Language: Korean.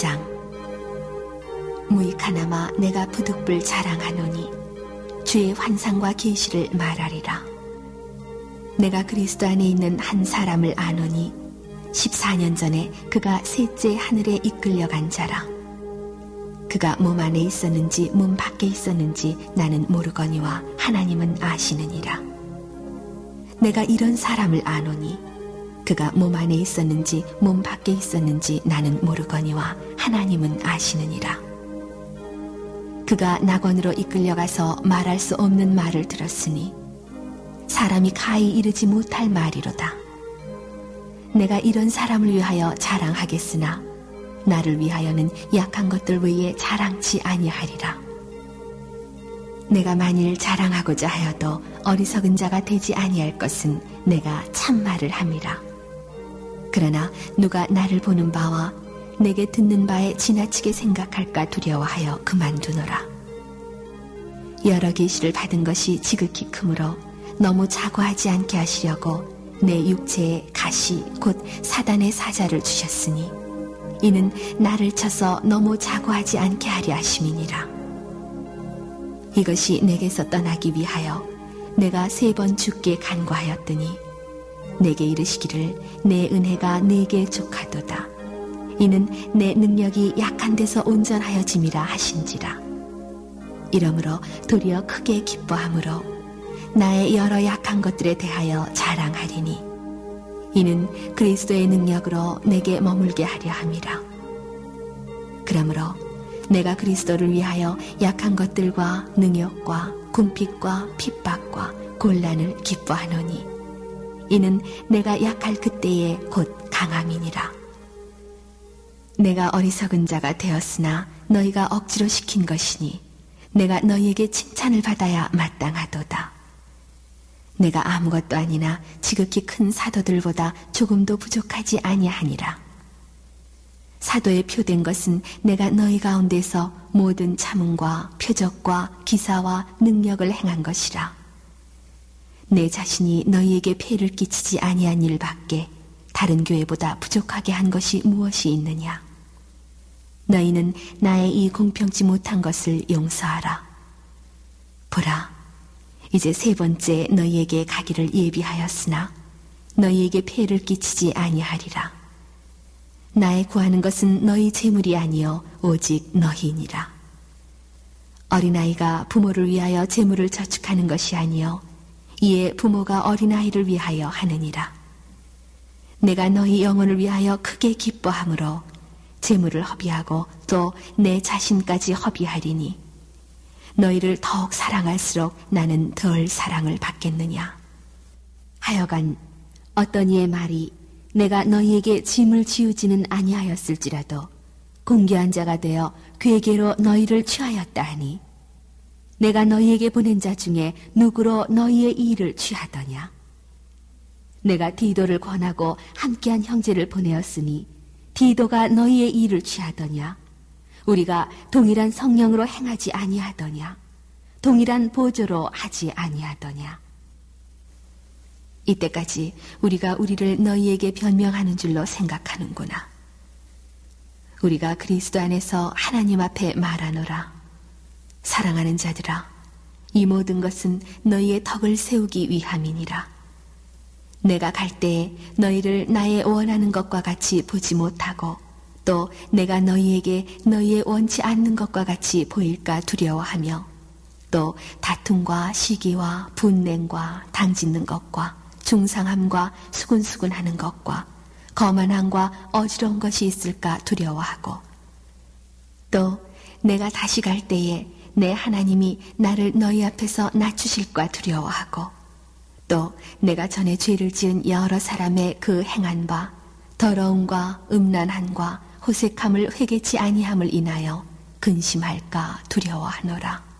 제1장. 무익하나마 내가 부득불 자랑하노니 주의 환상과 계시를 말하리라. 내가 그리스도 안에 있는 한 사람을 아노니 14년 전에 그가 셋째 하늘에 이끌려간 자라. 그가 몸 안에 있었는지 몸 밖에 있었는지 나는 모르거니와 하나님은 아시느니라. 내가 이런 사람을 아노니 그가 몸 안에 있었는지 몸 밖에 있었는지 나는 모르거니와 하나님은 아시느니라. 그가 낙원으로 이끌려가서 말할 수 없는 말을 들었으니 사람이 가히 이르지 못할 말이로다. 내가 이런 사람을 위하여 자랑하겠으나 나를 위하여는 약한 것들 외에 자랑치 아니하리라. 내가 만일 자랑하고자 하여도 어리석은 자가 되지 아니할 것은 내가 참말을 함이라. 그러나 누가 나를 보는 바와 내게 듣는 바에 지나치게 생각할까 두려워하여 그만두노라. 여러 계시를 받은 것이 지극히 크므로 너무 자고하지 않게 하시려고 내 육체에 가시 곧 사단의 사자를 주셨으니 이는 나를 쳐서 너무 자고하지 않게 하려 하심이니라. 이것이 내게서 떠나기 위하여 내가 3번 주께 간구하였더니 내게 이르시기를 내 은혜가 네게 족하도다. 이는 내 능력이 약한 데서 온전하여짐이라 하신지라. 이러므로 도리어 크게 기뻐하므로 나의 여러 약한 것들에 대하여 자랑하리니 이는 그리스도의 능력으로 내게 머물게 하려 함이라. 그러므로 내가 그리스도를 위하여 약한 것들과 능욕과 궁핍과 핍박과 곤란을 기뻐하노니 이는 내가 약할 그때에 곧 강함이니라. 내가 어리석은 자가 되었으나 너희가 억지로 시킨 것이니 내가 너희에게 칭찬을 받아야 마땅하도다. 내가 아무것도 아니나 지극히 큰 사도들보다 조금도 부족하지 아니하니라. 사도에 표된 것은 내가 너희 가운데서 모든 참음과 표적과 기사와 능력을 행한 것이라. 내 자신이 너희에게 폐를 끼치지 아니한 일밖에 다른 교회보다 부족하게 한 것이 무엇이 있느냐. 너희는 나의 이 공평치 못한 것을 용서하라. 보라, 이제 3번째 너희에게 가기를 예비하였으나 너희에게 폐를 끼치지 아니하리라. 나의 구하는 것은 너희 재물이 아니요 오직 너희니라. 어린아이가 부모를 위하여 재물을 저축하는 것이 아니요 이에 부모가 어린아이를 위하여 하느니라. 내가 너희 영혼을 위하여 크게 기뻐하므로 재물을 허비하고 또 내 자신까지 허비하리니 너희를 더욱 사랑할수록 나는 덜 사랑을 받겠느냐. 하여간 어떤 이의 말이 내가 너희에게 짐을 지우지는 아니하였을지라도 공개한 자가 되어 괴계로 너희를 취하였다 하니 내가 너희에게 보낸 자 중에 누구로 너희의 일을 취하더냐. 내가 디도를 권하고 함께한 형제를 보내었으니 디도가 너희의 일을 취하더냐. 우리가 동일한 성령으로 행하지 아니하더냐. 동일한 보조로 하지 아니하더냐. 이때까지 우리가 우리를 너희에게 변명하는 줄로 생각하는구나. 우리가 그리스도 안에서 하나님 앞에 말하노라. 사랑하는 자들아, 이 모든 것은 너희의 덕을 세우기 위함이니라. 내가 갈 때에 너희를 나의 원하는 것과 같이 보지 못하고 또 내가 너희에게 너희의 원치 않는 것과 같이 보일까 두려워하며 또 다툼과 시기와 분냉과 당짓는 것과 중상함과 수군수군하는 것과 거만함과 어지러운 것이 있을까 두려워하고 또 내가 다시 갈 때에 내 하나님이 나를 너희 앞에서 낮추실까 두려워하고 또 내가 전에 죄를 지은 여러 사람의 그 행한 바 더러움과 음란함과 호색함을 회개치 아니함을 인하여 근심할까 두려워하노라.